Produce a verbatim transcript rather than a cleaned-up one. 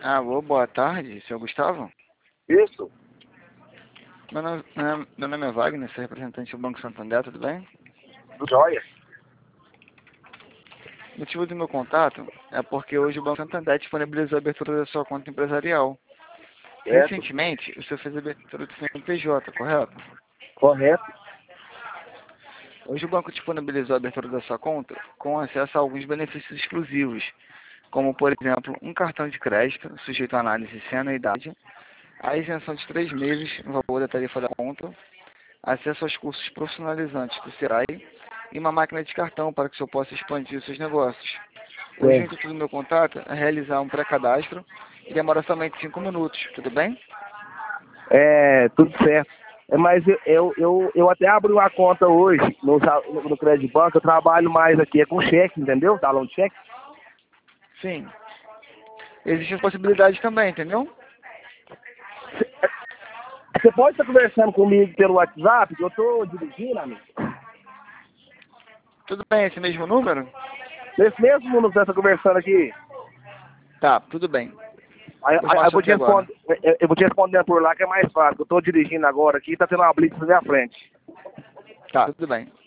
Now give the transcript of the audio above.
Alô, boa tarde, senhor Gustavo? Isso? Meu nome, meu meu nome é Wagner, sou representante do Banco Santander, tudo bem? Joia. O motivo do meu contato é porque hoje o Banco Santander disponibilizou a abertura da sua conta empresarial. Certo? Recentemente, o senhor fez a abertura do C N P J, correto? Correto. Hoje o banco disponibilizou a abertura da sua conta com acesso a alguns benefícios exclusivos, como, por exemplo, um cartão de crédito sujeito à análise sem anuidade, a isenção de três meses no valor da tarifa da conta, acesso aos cursos profissionalizantes do Serai e uma máquina de cartão para que o senhor possa expandir os seus negócios. Hoje o Certo. intuito do meu contato é realizar um pré-cadastro e demora somente cinco minutos, tudo bem? É, tudo certo. É, mas eu, eu, eu, eu até abri uma conta hoje no, no, no Crédito Banco, eu trabalho mais aqui, é com cheque, entendeu? Talão de cheque. Sim. Existem possibilidades também, entendeu? Você pode estar conversando comigo pelo WhatsApp, que eu estou dirigindo, amigo? Tudo bem, esse mesmo número? Nesse mesmo número que você está conversando aqui, Tá, tudo bem. aí, Vou aí chamar o eu, senhor vou te aqui agora. responder, eu, eu vou te respondendo por lá que é mais fácil. Eu estou dirigindo agora aqui e está tendo uma blitz na minha frente. Tá, tudo bem.